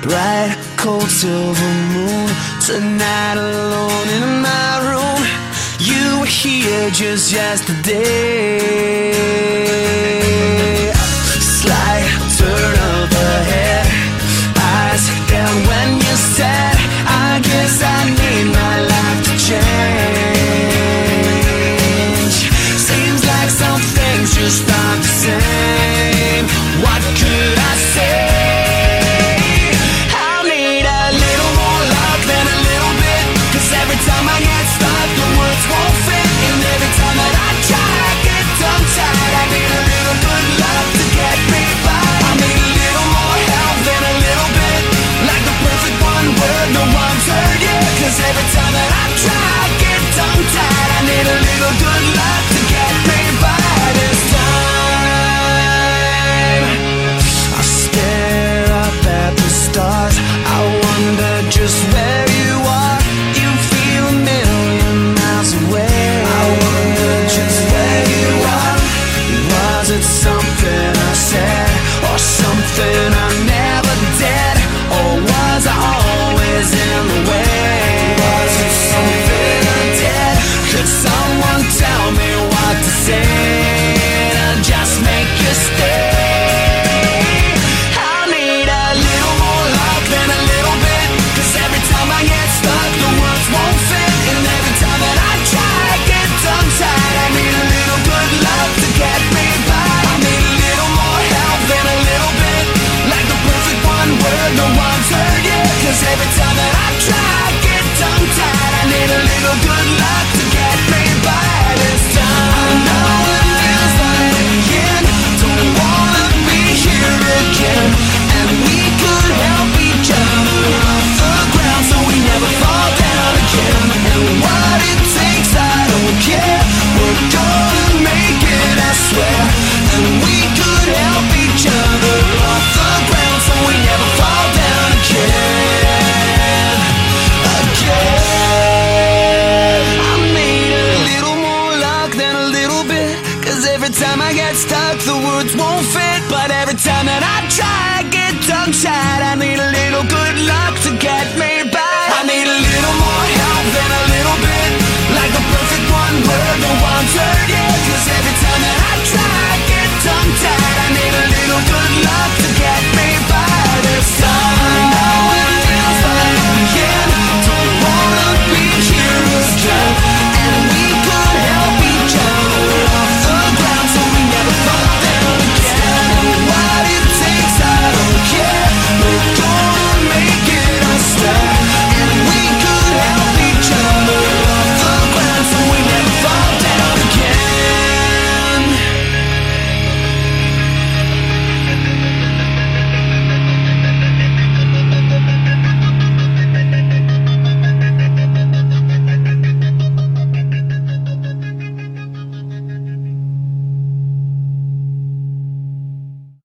bright, cold silver moon. Tonight alone in my room, you were here just yesterday. Slight turn of the head, eyes down when you said, I guess I need my life to change. Seems like some things just aren't the same. What could I say? I need a little more love than a little bit, 'cause every time I get stuck the words won't fit. And every time that I try I get tongue-tied. I need a little good love to get me by. I need a little more help than a little bit, like the perfect one word no one's heard yet. 'Cause every time that I try I get tongue-tied. I need a little good love to get me by this time. I stare up at the stars, I wonder just where you are. You feel a million miles away. I wonder just where you are. Was it something I said, or something I never did? Or was I always in the way? Was it something I did? Could someone tell me what to say to just make you stay? I need a little more love than a little bit, 'cause every time I get stuck the words won't fit. And every time that I try I get tongue-tied. I need a little good love to get me by. I need a little more help than a little bit, like the perfect one word no one's heard yet. 'Cause every time that I try I get tongue-tied. I need a little good love to get me by this time. I know it feels like again, don't wanna be here again. And we could help each other off the ground so we never fall down again. And what it takes I don't care, we're gonna make it I swear. And we could help each other off the ground so we never fall down again. I need a little more luck than a little bit, 'cause every time I get stuck the words won't fit. But every time that I try I get tongue-tied. I need a little good luck to get me by. I need a little more help than a little bit, like the perfect one word no one's heard yet. 'Cause every time that I try I get tongue-tied. I need a little good luck